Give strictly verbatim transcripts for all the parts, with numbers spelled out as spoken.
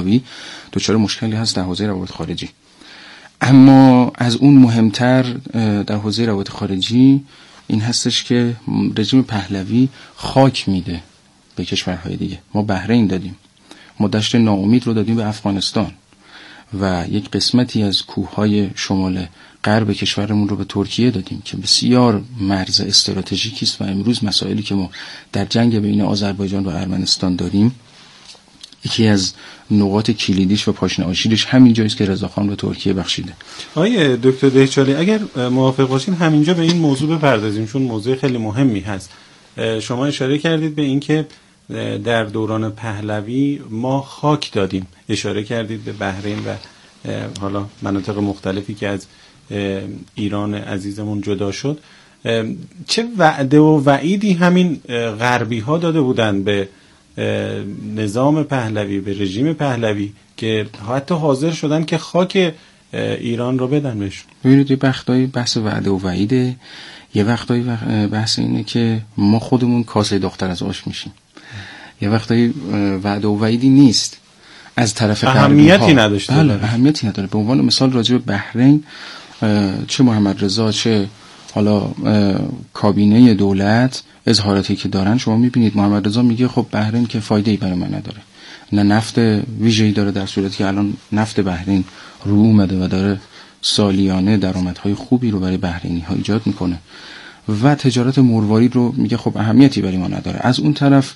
دنیوی دچار مشکلی هست در حوزه روابط خارجی. اما از اون مهمتر در حوزه روابط خارجی این هستش که رژیم پهلوی خاک میده به کشورهای دیگه. ما بحرین دادیم، ما دشت ناامید رو دادیم به افغانستان و یک قسمتی از کوههای شمال غرب کشورمون رو به ترکیه دادیم که بسیار مرز استراتژیکی است و امروز مسائلی که ما در جنگ بین آذربایجان و ارمنستان داریم یکی از نقاط کلیدیش و پاشنه آشیلش همین جاییست که رضاخان به ترکیه بخشیده. آقای دکتر دهچالی اگر موافق باشین همینجا به این موضوع بپردازیم چون موضوع خیلی مهمی هست. شما اشاره کردید به اینکه در دوران پهلوی ما خاک دادیم، اشاره کردید به بحرین و حالا مناطق مختلفی که از ایران عزیزمون جدا شد. چه وعده و وعیدی همین غربی ها داده بودن به نظام پهلوی، به رژیم پهلوی که حتی حاضر شدن که خاک ایران رو بدن بهشون؟ ببینید یه وقتایی بحث وعده و وعیده، یه وقتایی بحث اینه که ما خودمون کاسه دختر از آش میشیم. یه وقتایی وعده و وعیدی نیست از طرف اهمیتی نداشته. بله اهمیتی نداره. به عنوان مثال راجع به بحرین چه محمد رضا چه حالا کابینه دولت اظهاراتی که دارن شما میبینید محمد رضا میگه خب بحرین که فایده‌ای برای من نداره، نه نفت ویژه‌ای داره در صورتی که الان نفت بحرین رو اومده و داره سالیانه درآمدهای خوبی رو برای بحرینی‌ها ایجاد میکنه و تجارت مروارید رو میگه خب اهمیتی برای ما نداره. از اون طرف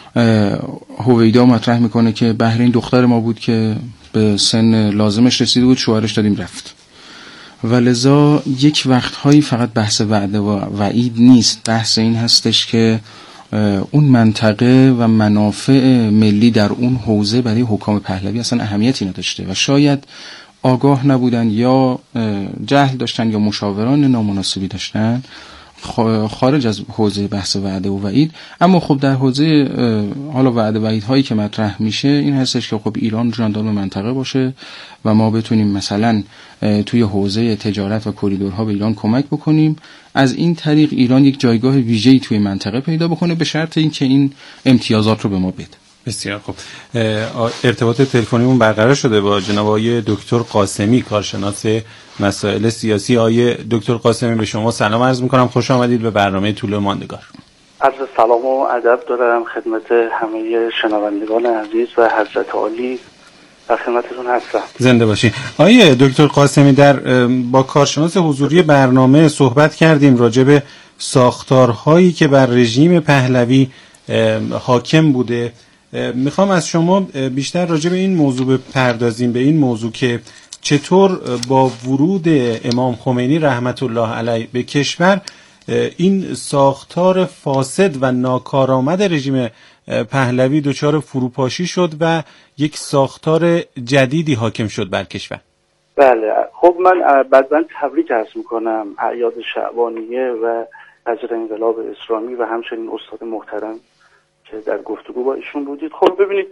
هویدا مطرح میکنه که بحرین دختر ما بود که به سن لازمش رسیده بود، شوهرش دادیم رفت. و لذا یک وقتهایی فقط بحث وعده و وعید نیست، بحث این هستش که اون منطقه و منافع ملی در اون حوزه برای حکام پهلوی اصلا اهمیتی نداشته و شاید آگاه نبودن یا جهل داشتن یا مشاوران نامناسبی داشتن خارج از حوزه بحث وعده و وعید. اما خب در حوزه حالا وعده و وعید هایی که مطرح میشه این هستش که خب ایران ژاندارم منطقه باشه و ما بتونیم مثلا توی حوزه تجارت و کریدورها به ایران کمک بکنیم، از این طریق ایران یک جایگاه ویژه‌ای توی منطقه پیدا بکنه به شرط اینکه این امتیازات رو به ما بده. بسیار خوب. ارتباط تلفنیمون برقرار شده با جناب آقای دکتر قاسمی، کارشناس مسائل سیاسی. آقای دکتر قاسمی به شما سلام عرض می‌کنم، خوش آمدید به برنامه طول ماندگار. عرض سلام و ادب دارم خدمت همه شنوندگان عزیز و حضرت عالی، در خدمتتون هستم. زنده باشین. آقای دکتر قاسمی در با کارشناس حضوری برنامه صحبت کردیم راجع به ساختارهایی که بر رژیم پهلوی حاکم بوده. میخوام از شما بیشتر راجع به این موضوع بپردازیم، به این موضوع که چطور با ورود امام خمینی رحمت الله علیه به کشور این ساختار فاسد و ناکارآمد رژیم پهلوی دچار فروپاشی شد و یک ساختار جدیدی حاکم شد بر کشور. بله خب من بعداً تبریک عرض میکنم اعیاد شعبانیه و اجر انقلاب اسلامی و همچنین استاد محترم که در گفتگو با ایشون بودید. خب ببینید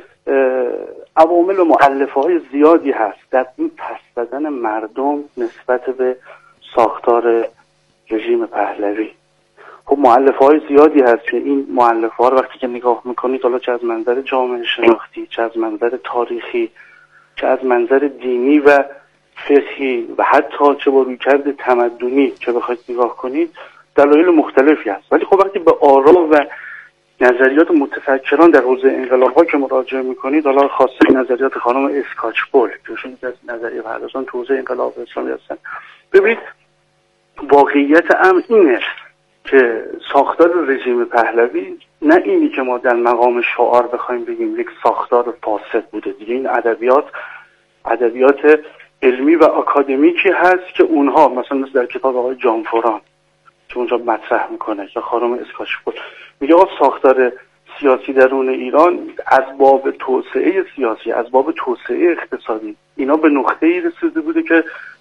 عوامل و مؤلفه های زیادی هست در این پس زدن مردم نسبت به ساختار رژیم پهلوی. خب مؤلفه های زیادی هست که این مؤلفه ها رو وقتی که نگاه میکنید حالا چه از منظر جامعه شناختی، چه از منظر تاریخی، چه از منظر دینی و فقهی و حتی چه با رویکرد تمدنی که بخواید نگاه کنید دلایل مختلفی هست. ولی خب وقتی به آرا و نظریات متفکران در حوزه انقلاب‌ها که مراجعه می‌کنید، حالا خاصه نظریات خانم اسکاچپول که ایشون از نظریه پردازان تو حوزه انقلاب اسلامی هستن، ببینید واقعیت امر اینه که ساختار رژیم پهلوی نه اینی که ما در مقام شعار بخوایم بگیم یک ساختار فاسد بوده دیگه، این ادبیات ادبیات علمی و آکادمیکی هست که اونها مثلا مثل در کتاب آقای جانفوران که اونجا مطرح میکنه یا خانم اسکاچپول میگه آقا ساختار سیاسی درون ایران از باب توسعه سیاسی، از باب توسعه اقتصادی اینا به نقطه‌ای رسیده بوده که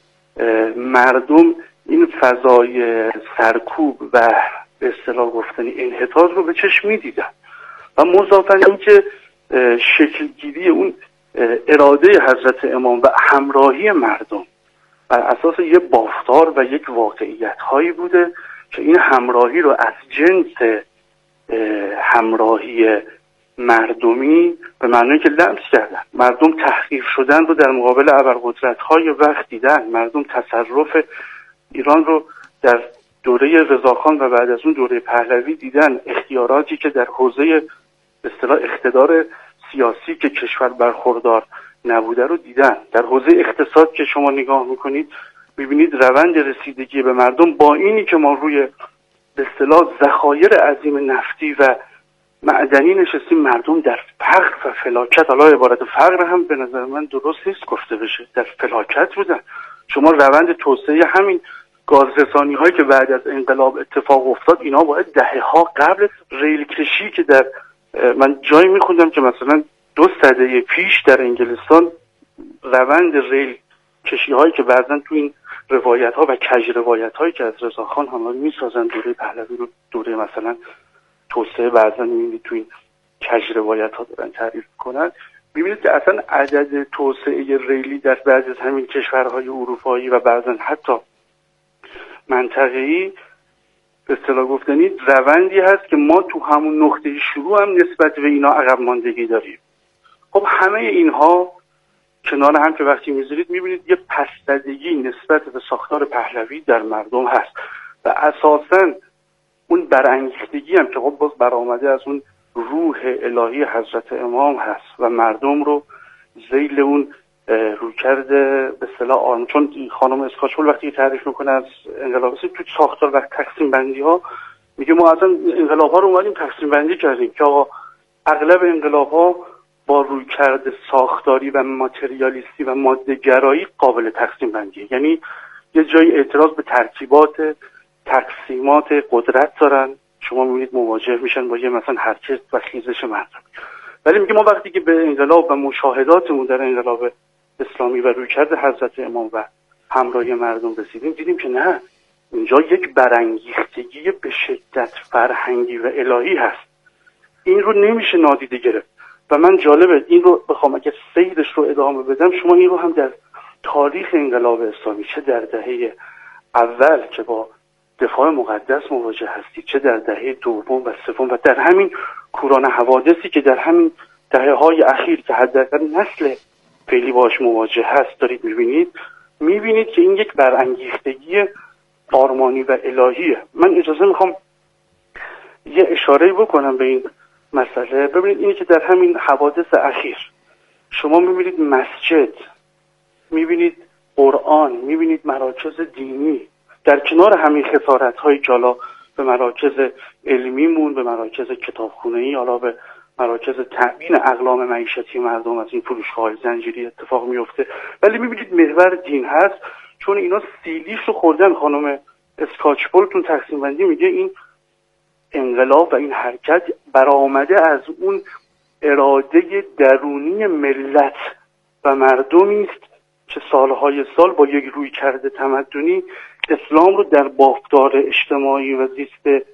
مردم این فضای سرکوب و به اصطلاح گفتنی انحطاط رو به چشم می‌دیدن و مضافاً اینکه شکلگیری اون اراده حضرت امام و همراهی مردم بر اساس یه بافتار و یک واقعیت هایی بوده که این همراهی رو از جنس همراهی مردمی به معنی که لمس کردن، مردم تحقیر شدن رو در مقابل ابرقدرت‌های وقت دیدن، مردم تصرف ایران رو در دوره رضاخان و بعد از اون دوره پهلوی دیدن، اختیاراتی که در حوزه به اصطلاح اقتدار سیاسی که کشور برخوردار نبوده رو دیدن. در حوزه اقتصاد که شما نگاه میکنید میبینید روند رسیدگی به مردم با اینی که ما روی به اصطلاح ذخایر عظیم نفتی و معدنی نشستیم، مردم در فقر و فلاکت، حالا عبارت فقر هم به نظر من درست نیست گفته بشه، در فلاکت بودن. شما روند توسعه همین گازرسانی هایی که بعد از انقلاب اتفاق افتاد، اینا باید دهه ها قبل ریل کشی که در من جایی میخوندم که مثلا دو سده پیش در انگلستان روند ریل کشی هایی که بعضا تو این روایت ها و کج روایت هایی که از رضاخان هم میسازن دوره پهلوی رو دوره مثلا توسعه بعضا میبینید تو این کج روایت ها دارن تعریف کنن، میبینید که اصلا عدد توسعه ریلی در بعضی از همین کشورهای اروپایی و بعضا حتی منطقه‌ای به اصطلاح گفتنی روندی هست که ما تو همون نقطه شروع هم نسبت به اینا عقب ماندگی داریم. خب همه اینها کنار هم که وقتی میذارید میبینید یه پس‌زدگی نسبت به ساختار پهلوی در مردم هست و اساساً اون برانگیختگی هم که خب باز برآمده از اون روح الهی حضرت امام هست و مردم رو ذیل اون رویکرد به اصطلاح آرم، چون خانم اسکاچول وقتی تعریف میکنه از انقلاب تو ساختار و تقسیم بندی ها میگه ما اصلا انقلاب ها رو اومدیم تقسیم بندی کردیم که آقا اغلب انقلاب ها با رویکرد ساختاری و ماتریالیستی و ماده گرایی قابل تقسیم بندیه، یعنی یه جای اعتراض به ترکیبات تقسیمات قدرت دارن، شما میبینید مواجه میشن با یه مثلا حرکت و خیزش مردم. ولی میگه ما وقتی که به انقلاب و مشاهداتمون در انقلاب اسلامی و رویکرد حضرت امام و همراهی مردم رسیدیم، دیدیم که نه، اینجا یک برانگیختگی به شدت فرهنگی و الهی هست، این رو نمیشه نادیده گرفت. و من جالبه این رو بخوام اگه سیرش رو ادامه بدم، شما این رو هم در تاریخ انقلاب اسلامی چه در دهه اول که با دفاع مقدس مواجه هستید، چه در دهه دوم و سوم و در همین کوران حوادثی که در همین دهه های اخیر که حداقل نسل فعلی باش مواجه هست دارید میبینید، میبینید که این یک برانگیختگی آرمانی و الهیه. من اجازه میخوام یه اشاره بکنم به این مسئله. ببینید اینی که در همین حوادث اخیر شما میبینید مسجد، میبینید قرآن، میبینید مراکز دینی در کنار همین خسارت‌های که حالا به مراکز علمیمون، به مراکز کتابخونه‌ای، حالا به مراکز تأمین اقلام معیشتی مردم از این فروشگاه‌های زنجیری اتفاق میفته، ولی می‌بینید محور دین هست، چون اینا سیلیش رو خوردن. خانم اسکاچپول تون تقسیم بندی میگه این انقلاب و این حرکت برآمده از اون اراده درونی ملت و مردمی است که سالهای سال با یک رویکرد تمدنی اسلام رو در بافتار اجتماعی و زیست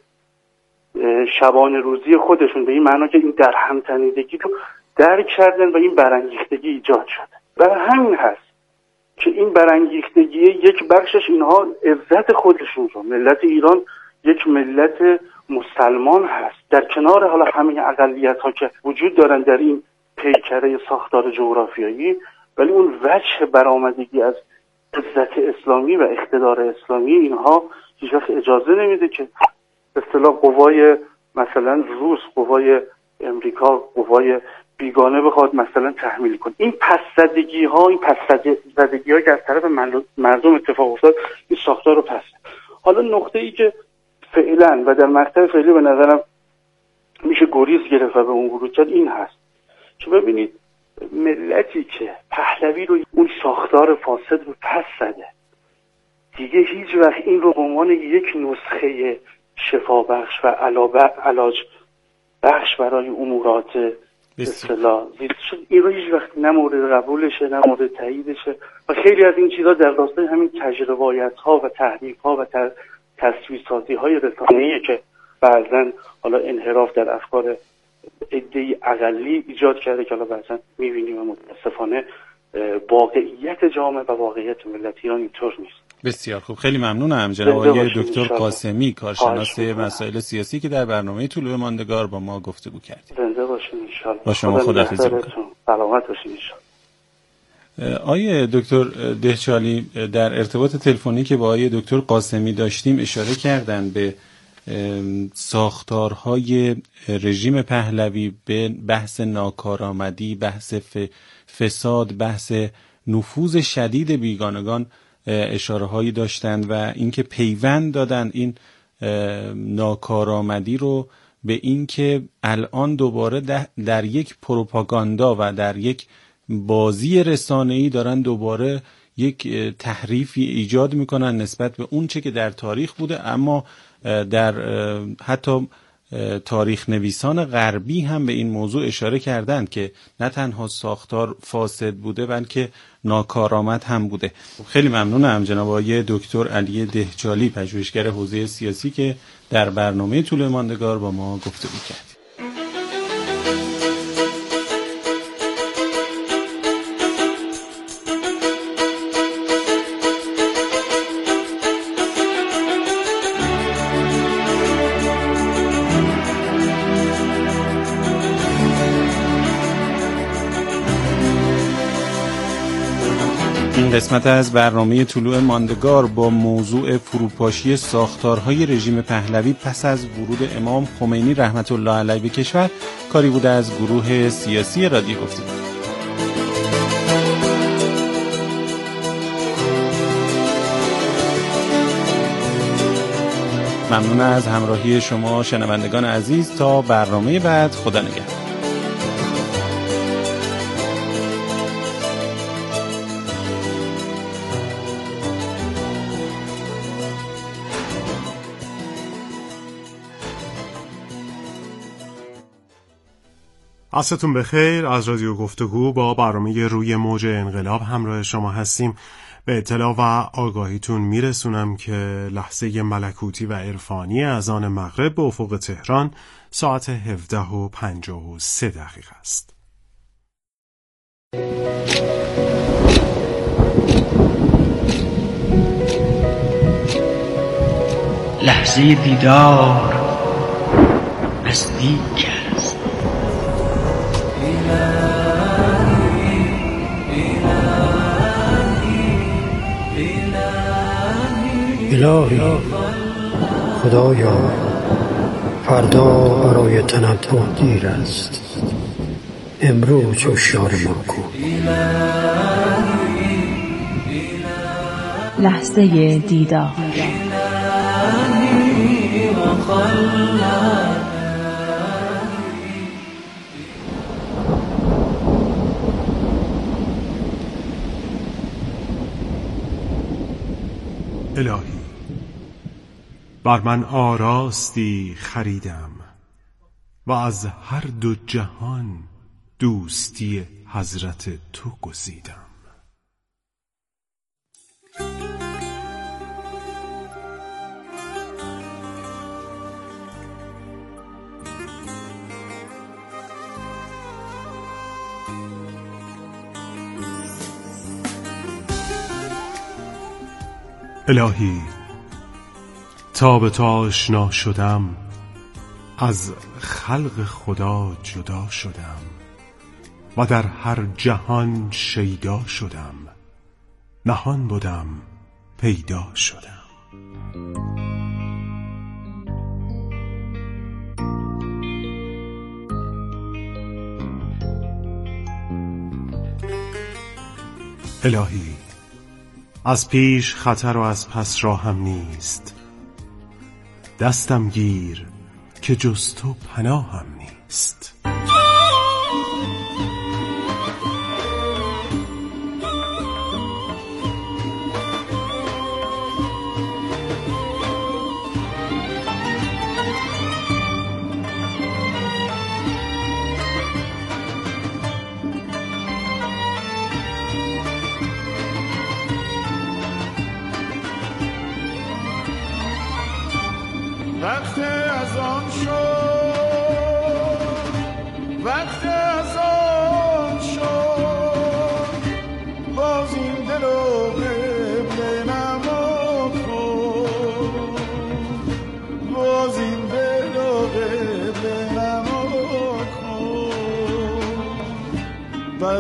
شبانه روزی خودشون به این معنا که این در همتنیدگی رو درک کردن و این برانگیختگی ایجاد شده. و همین هست که این برانگیختگی یک بخشش اینها عزت خودشون رو، ملت ایران یک ملت مسلمان هست در کنار حالا همه اقلیت ها که وجود دارن در این پیکره ساختار جغرافیایی، ولی اون وجه برآمدگی از عزت اسلامی و اقتدار اسلامی اینها هیچ وقت اجازه نمیده که به اصطلاح قوای مثلا روس، قوای امریکا، قوای بیگانه بخواد مثلا تحمیل کنه. این پس‌زدگی ها، این پس‌زدگی ها که از طرف مردم اتفاق افتاد، این ساختار رو پس. حالا نقطه ای که فعلا و در مقطع فعلی به نظرم میشه گریز گرفت و به اون ورود کرد این هست که ببینید ملتی که پهلوی رو اون ساختار فاسد رو پس زده، دیگه هیچ وقت این رو به عنوان یک نسخه شفابخش و علاج بخش برای امورات اصطلاح زیست شد، این رو هیچ وقت نه مورد قبولشه نه مورد تاییدشه. و خیلی از این چیزا در راستای همین تجربیات ها و تحریف ها و تصویر سازی های رسانه‌ایه که بعضا حالا انحراف در افکار عده‌ای اقلی ایجاد کرده که حالا بعضا می‌بینیم و متاسفانه واقعیت جامعه و واقعیت ملت ایران اینطور نیست. بسیار خوب، خیلی ممنونم جناب آقای دکتر قاسمی، کارشناس مسائل سیاسی که در برنامه طلوع ماندگار با ما گفتگو کردید. زنده باشین ان شاء الله. با شما خداحافظی می‌کنم. سلامت باشین ان شاء الله. آقای دکتر دهچالی در ارتباط تلفنی که با آقای دکتر قاسمی داشتیم اشاره کردن به ساختارهای رژیم پهلوی، به بحث ناکارآمدی، بحث فساد، بحث نفوذ شدید بیگانگان اشاره هایی داشتند و اینکه پیوند دادن این ناکارآمدی رو به اینکه الان دوباره در یک پروپاگاندا و در یک بازی رسانه‌ای دارن دوباره یک تحریفی ایجاد میکنن نسبت به اون چه که در تاریخ بوده، اما در حتی تاریخ نویسان غربی هم به این موضوع اشاره کردند که نه تنها ساختار فاسد بوده بلکه ناکارآمد هم بوده. خیلی ممنونم جناب آقای دکتر علی دهچالی، پژوهشگر حوزه سیاسی، که در برنامه طلوع ماندگار با ما گفتگو کردید. قسمت از برنامه طلوع ماندگار با موضوع فروپاشی ساختارهای رژیم پهلوی پس از ورود امام خمینی رحمت الله علیه به کشور کاری بوده از گروه سیاسی رادیو گفتگو. ممنون از همراهی شما شنوندگان عزیز. تا برنامه بعد، خدا نگهدار. عصرتون بخیر. از رادیو گفتگو با برنامه روی موج انقلاب همراه شما هستیم. به اطلاع و آگاهیتون میرسونم که لحظه ملکوتی و عرفانی اذان مغرب به افق تهران ساعت هفده و پنجاه و سه دقیقه است. لحظه دیدار نزدیک است. الهی خدایا، فردا برای تنبه دیر است، امروز هوشیار ما کن. لحظه دیدار. الهی بر من آراستی خریدم و از هر دو جهان دوستی حضرت تو گزیدم. الهی تا به تو آشنا شدم، از خلق خدا جدا شدم و در هر جهان شیدا شدم، نهان بودم پیدا شدم. الهی از پیش خطر و از پس راهم نیست، دستم گیر که جز تو پناهم نیست. وقت از آن شد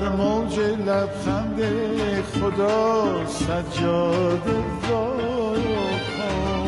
بر موج لبخند خدا سجاده زار کن.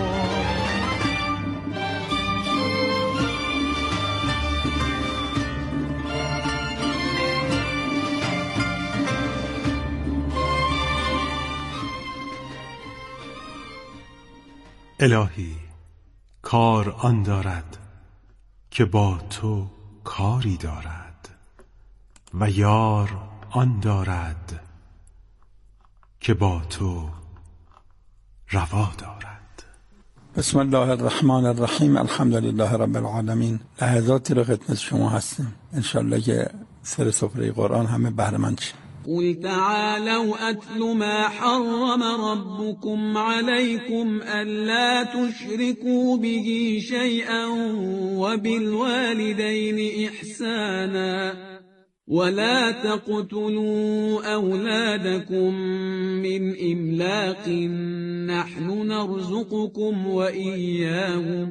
الهی کار آن دارد که با تو کاری دارد و یار آن دارد که با تو روا دارد. بسم الله الرحمن الرحیم. الحمدلله رب العالمین. لحظاتی رو خدمت شما هستیم، انشالله که سر سفره قرآن همه بهره مند شیم. قل تعالوا أتل ما حرم ربكم عليكم ألا تشركوا به شيئا وبالوالدين إحسانا ولا تقتلوا أولادكم من إملاق نحن نرزقكم وإياهم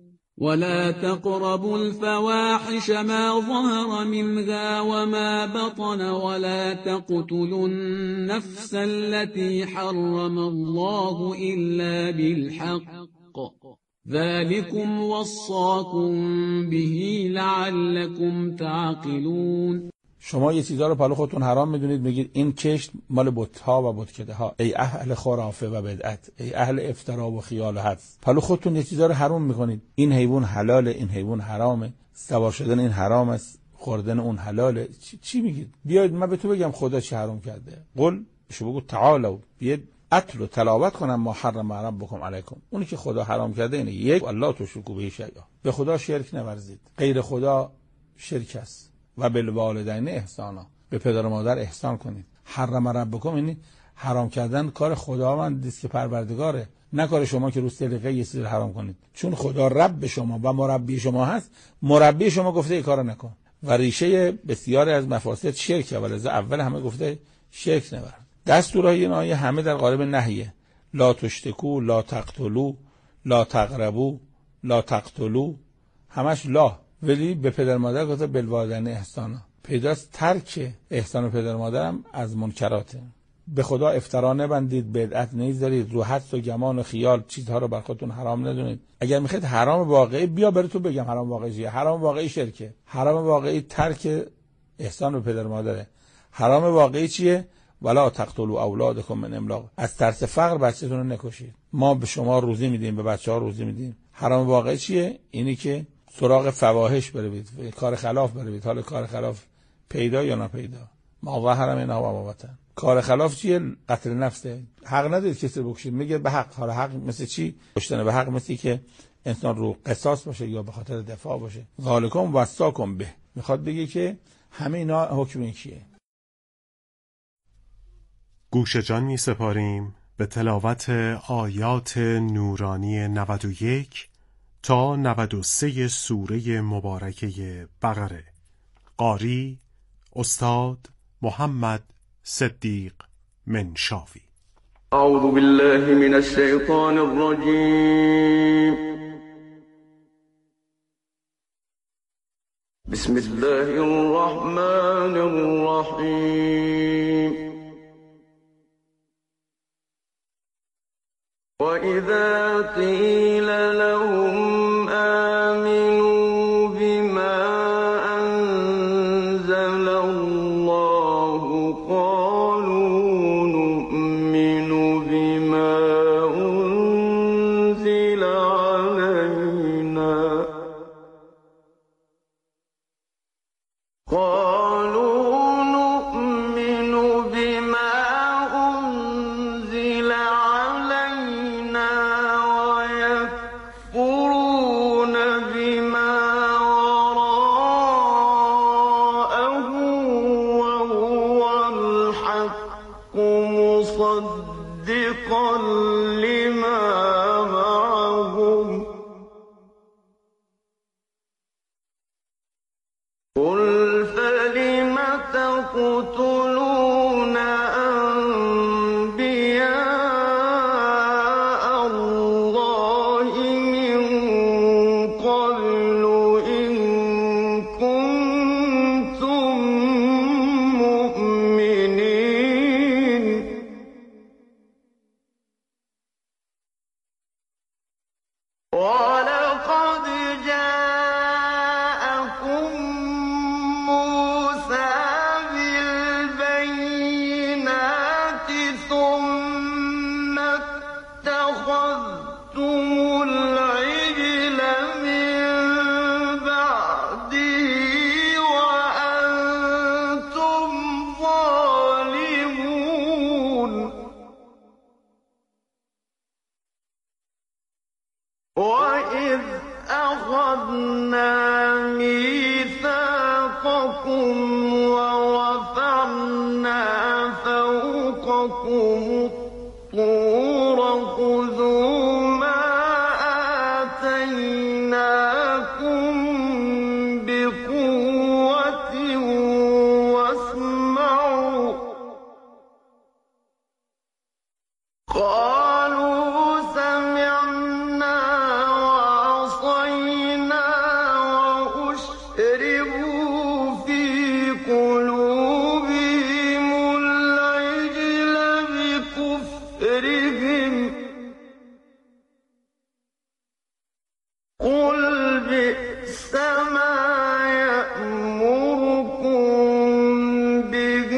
ولا تقربوا الفواحش ما ظهر منها وما بطن ولا تقتلوا النفس التي حرم الله إلا بالحق ذلكم وصاكم به لعلكم تعقلون. شما یه چیزا رو پلو خودتون حرام میدونید، میگید این کشت مال بت‌ها و بتکده ها. ای اهل خرافه و بدعت، ای اهل افترا و خیال و حدس، پلو خودتون یه چیزا رو حرام میکنید. این حیوان حلاله، این حیوان حرامه، سوار شدن این حرام است، خوردن اون حلاله. چی, چی میگید؟ بیاید من به تو بگم خدا چی حرام کرده. قل شو بگو تعالوا، بیاید اتل و تلاوت کنم ما حرم ربکم علیکم. اونی که خدا حرام کرده اینه: یک، الله تشرکوا به شیئا، به خدا شرک نورزید، غیر خدا شرک است. و بالوالدین احسانا، به پدر و مادر احسان کنید. حرم ربکم یعنی حرام کردن کار خداوند است که پروردگاره، نه کار شما که رو سلیقه یه چیز حرام کنید. چون خدا رب شما و مربی شما هست، مربی شما گفته این کارو نکن و ریشه بسیاری از مفاسد شرک، ولذا اول همه گفته شرک نور. دستورهای این آیه همه در قالب نهیه: لا تشتکو، لا تقتلو، لا تقربو، لا تقتلو، همش لا. ولی به پدر مادر گفته بالوالدین احسانا. پیداست ترک احسان و پدر مادرم از منکراته. به خدا افترا نبندید، بدعت نیز دارید، رو حدس و گمان و خیال چیزها رو بر خودتون حرام ندونید. اگر میخواید حرام واقعی، بیا براتون بگم حرام واقعی چیه. حرام واقعی شرکه، حرام واقعی ترک احسان به پدر مادره. حرام واقعی چیه؟ ولا تقتلوا اولادکم من املاق، از ترس فقر بچه‌تون رو نکشید. ما به شما روزی میدیم، به بچه‌ها روزی میدیم. حرام واقعی چیه؟ اینی که سراغ فواحش بروید، کار خلاف بروید. حالا کار خلاف پیدا یا ناپیدا، ما ظهر منها و ما بطن. کار خلاف چیه؟ قتل نفسه. حق ندارید کسی رو بکشید. میگه به حق. حالا حق مثل چی؟ کشتن به حق مثلی که انسان رو قصاص باشه یا به خاطر دفاع باشه. ذالکم وصاکم به، میخواد بگه که همه اینا حکم این چیه. گوش جان می سپاریم به تلاوت آیات نورانی نود و یک تا نود و سه سوره مبارکه بقره. قاری استاد محمد صدیق منشاوی. اعوذ بالله من الشیطان الرجیم. بسم الله الرحمن الرحیم. وَإِذَا قِيلَ لَهُمْ آمِنُوا بِمَا أَنزَلَ اللَّهُ قَالُوا نُؤْمِنُ بِمَا أُنزِلَ عَلَيْنَا قَالُوا نُؤْمِنُ بِمَا أُنزِلَ مصدقا لما معهم قل فلم تقتلون أنبياء الله من قبل إن كنتم مؤمنين الطور خذوا ما آتيناكم بقوة واسمعوا قالوا سمعنا وعصينا وأشربوا في قلوبهم العجل بكفرهم قل بئس ما يأمركم به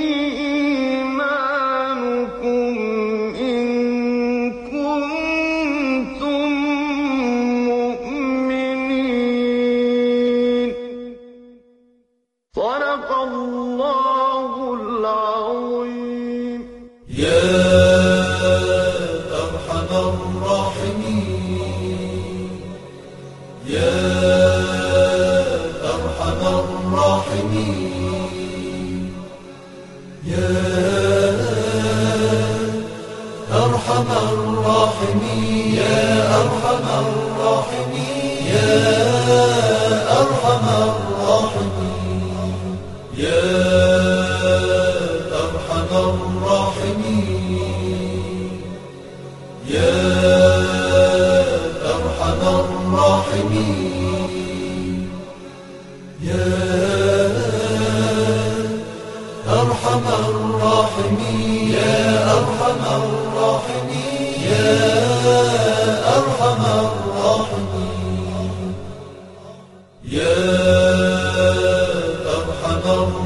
إيمانكم إن كنتم مؤمنين صدق الله العظيم. يا أرحم الراحمين يا أرحم الراحمين يا أرحم الراحمين يا أرحم الراحمين يا أرحم الراحمين يا أرحم الراحمين يا أرحم الراحمين يا أرحم الراحمين يا أرحم الراحمين يا أرحم الراحمين يا أرحم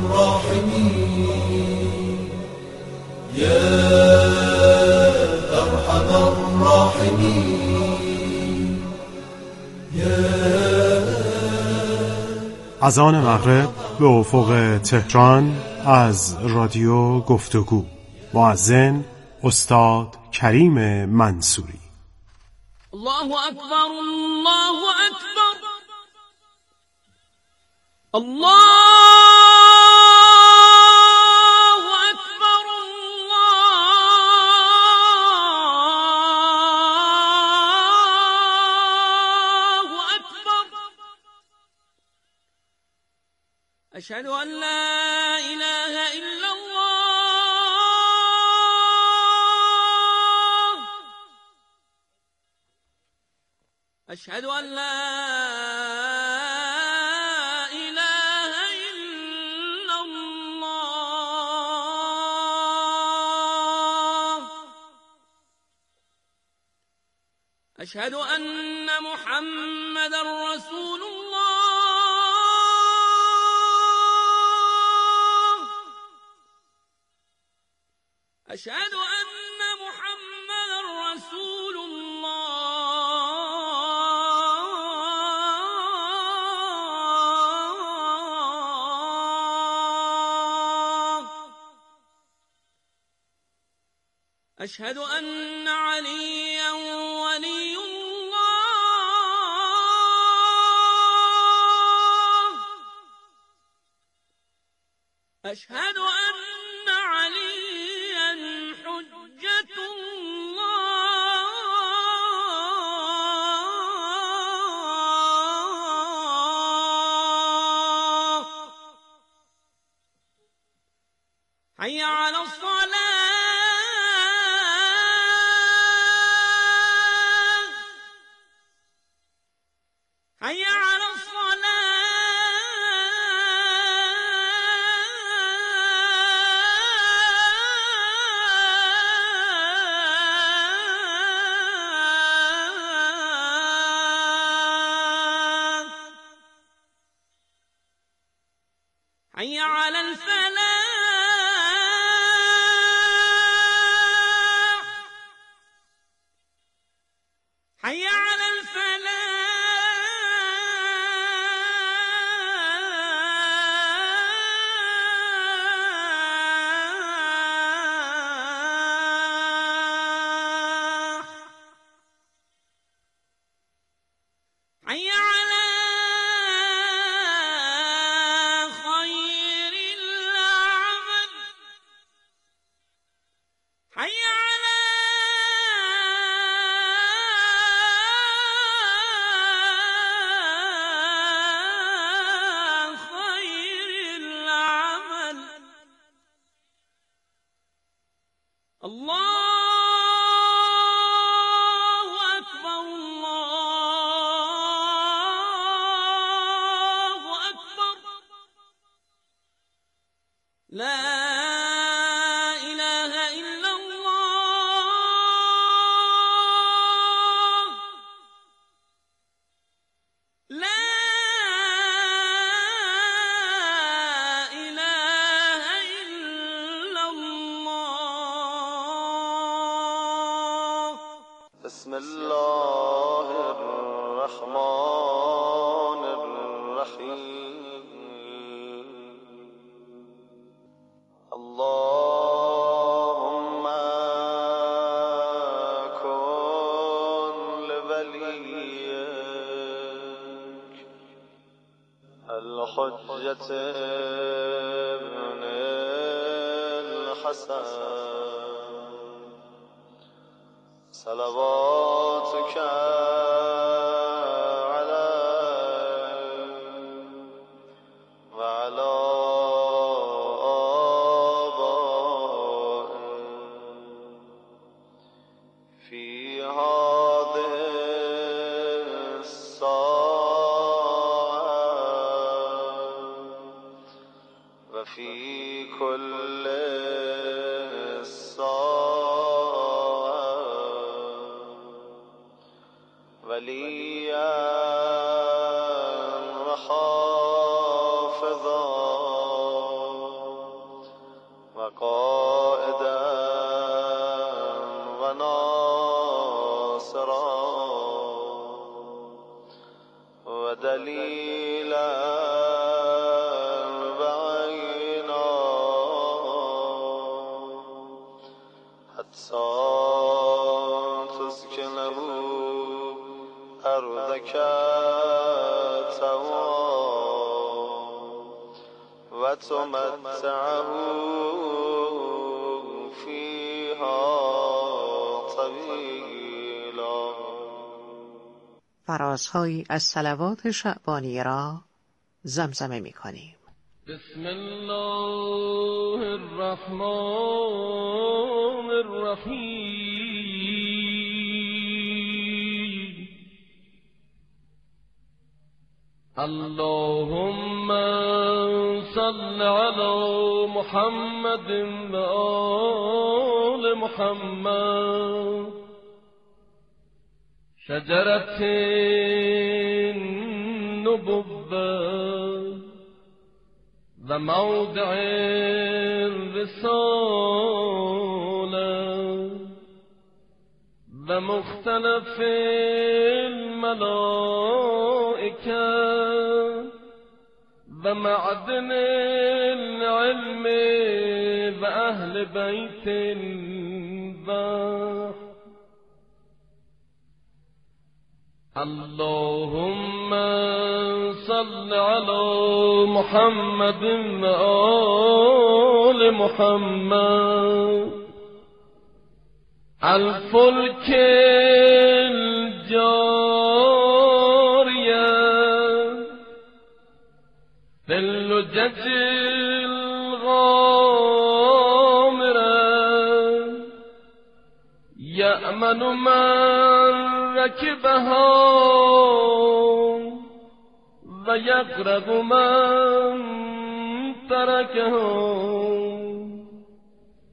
الراحمين يا أرحم الراحمين يا اذان مغرب به افق تهران از رادیو گفتگو. مؤذن استاد کریم منصوری. الله أكبر الله أكبر الله أكبر الله أكبر أشهد أن لا إله إلا الله أشهد أن لا إله إلا الله أشهد أن محمدا رسول الله أشهد أن محمدا رسول الله أشهد أن عليا ولي الله أشهد أن عليا حجة الله حي على الصلاة حي على الصلاة حي على الفلاح حي على الفلاح حي على خير الله بسم الله الرحمن الرحیم اللهم کن لولیک الحجة ابن الحسن صلواتك عليه وعلى آبائه في هذه الساعة وفي كل وليا وحافظا وقائدا وناصرا ودليلا وعينا حتى تسكنه أرضك وتمتعه فيها طويلا. فرازهایی از صلوات شعبانیه را زمزمه می کنیم. بسم الله الرحمن الرحیم اللهم صل على محمد و آل محمد شجرة النبوة و موضع الرسالة و مختلف الملائكة و معدن العلم و اهل بیت البحر اللهم صل على محمد و آل محمد الفلك الجارية في اللجج الغامرة يأمن من ركبها و یغرق من ترکه